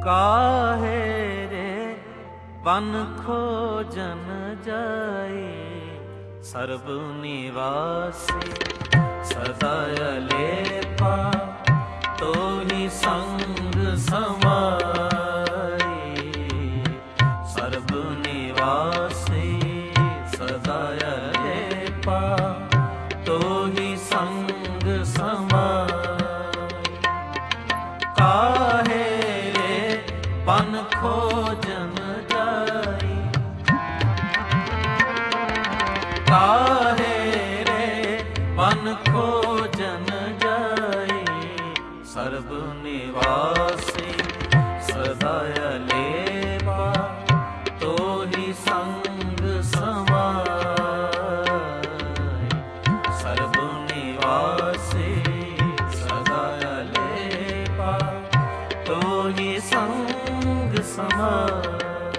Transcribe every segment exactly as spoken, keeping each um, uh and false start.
काहे रे वन खोजन जाए, सर्व निवासी सदा अलेपा, तो ही संग समाई। सर्व निवासी सदा अलेपा, तो ही संग समाई। काहे रे वन खोजन जाई, काहे रे वन खोजन जाई, सर्व निवासी सदा अलेपा, तो ही संग समाई। सर्व निवासी सदा अलेपा, तो ही संग समाई।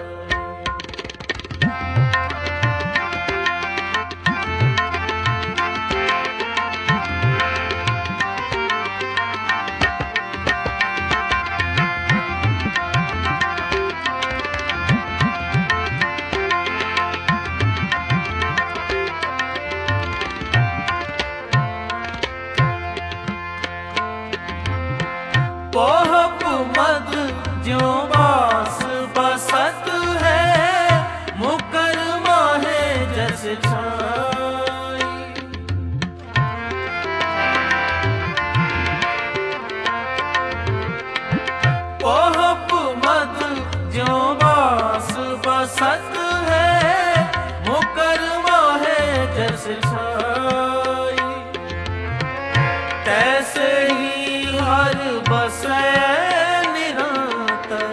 पोहप मद ज्यों बास बसत है, मुकर माहे जस छाई। पोहप मद ज्यों बास बसत है, मुकर माहे जस छाई। तैसे ही हर बसे निरंतर,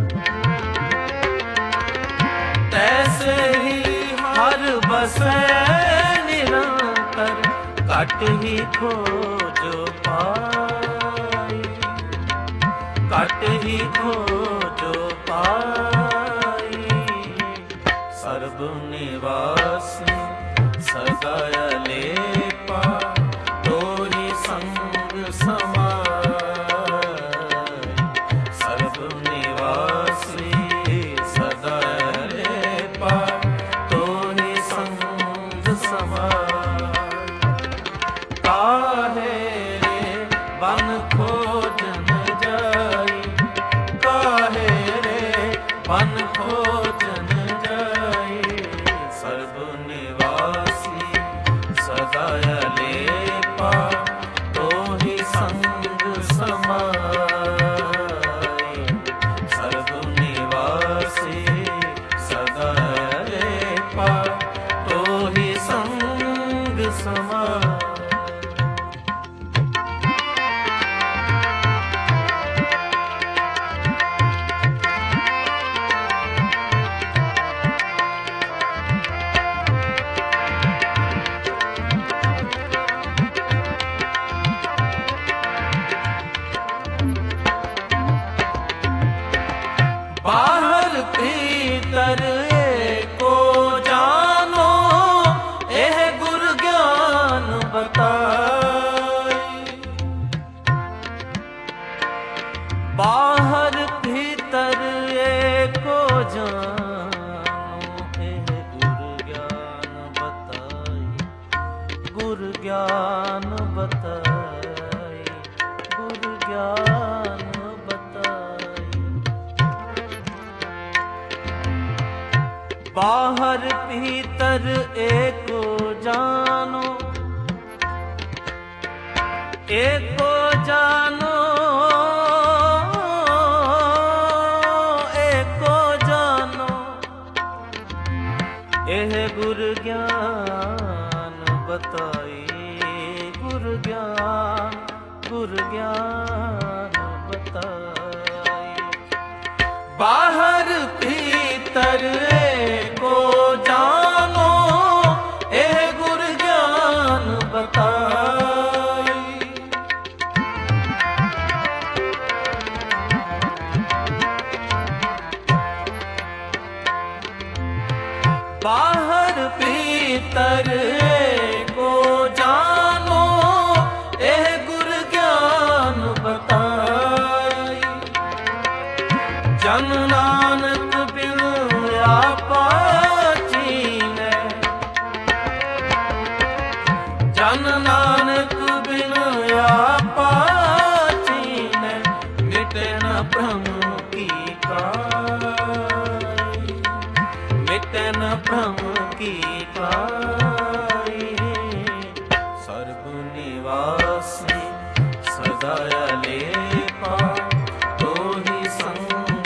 तैसे ही हर बसे निरंतर, कट ही खोजो पाई। कट ही खोजो पाई। सर्व निवासी सदा अलेपा, तो ही संग समाई। सर्व निवासी सदा अलेपा, तो ही संग समाई। काहे रे वन खोजन जाई, काहे रे वन खोजन जाई, सर्व निवासी सदा अलेपा, तो ही संग समाई। सर्व निवासी सदा अलेपा, तो ही संग समाई। बाहर भीतर एको जानो, एह गुर ज्ञान बताई। बाहर भीतर एको जानो, एह गुर ज्ञान बताई। गुर ज्ञान बताई, गुर ज्ञान बताई। बाहर भीतर एको जानो, एको जानो, एको जानो, एह गुर ज्ञान बताई। गुर ज्ञान, गुर ज्ञान बताई। बाहर भीतर एको जानो, एह गुर ज्ञान बताई। बाहर भीतर एको जानो, एह गुर ज्ञान बताई। जन नानक बिन आपा चीनै, जन नानक बिन आपा चीनै, मिटे न भ्रम की काई, मिटे न भ्रम की काई। सर्व निवासी सदा अलेपा, तो ही संग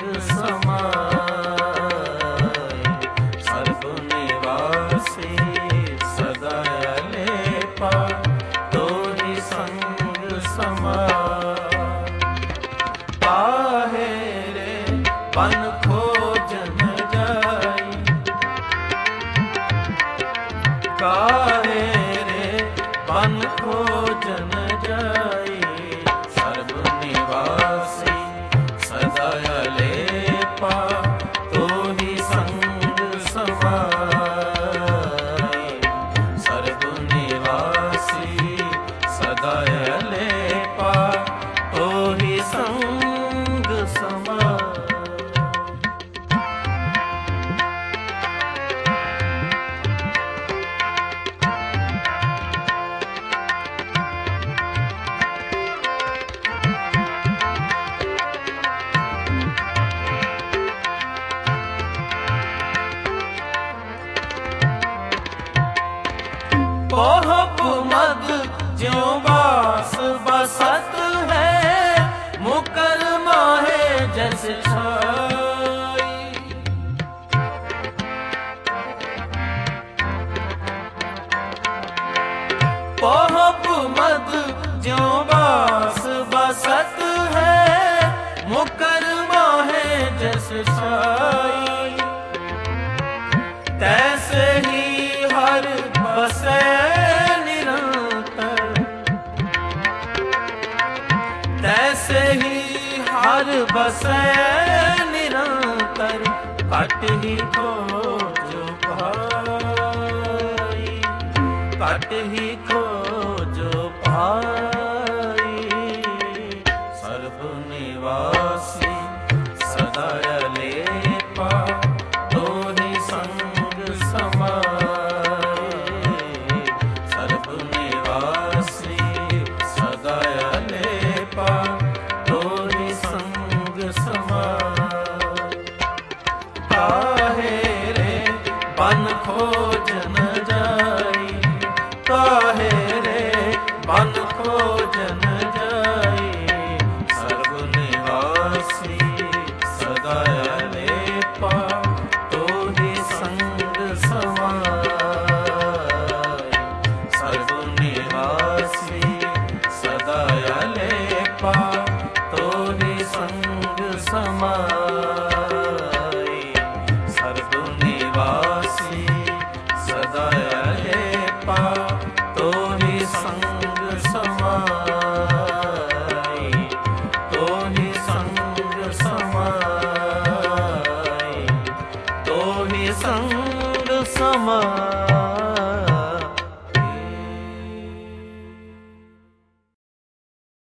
समाए। सर्व निवासी सदा अलेपा, तो ही संग समाए। काहे रे बन खोजन जाई, काहे रे बन खोजन जाई। सर्व निवासी सदा अलेपा, तो ही संग समाए। सर्व निवासी सदा अलेपा, तो ही संग समाए। पोहप मद ज्यों बास बसत है, मुकर माहे जैसे छाई। पोहप मद ज्यों बास बसत है, मुकर माहे जैसे छाई। तैसे ही हर बसे निरंतर, तैसे ही हर बसे निरंतर। कट ही खोजो पाई, कट ही खोजो पाई। सर्व निवासी सदा अलेपा, तो ही संग समाए। सर्व निवासी सदा अलेपा, तो ही संग समाए। काहे रे बन खोजन जाई, काहे रे बन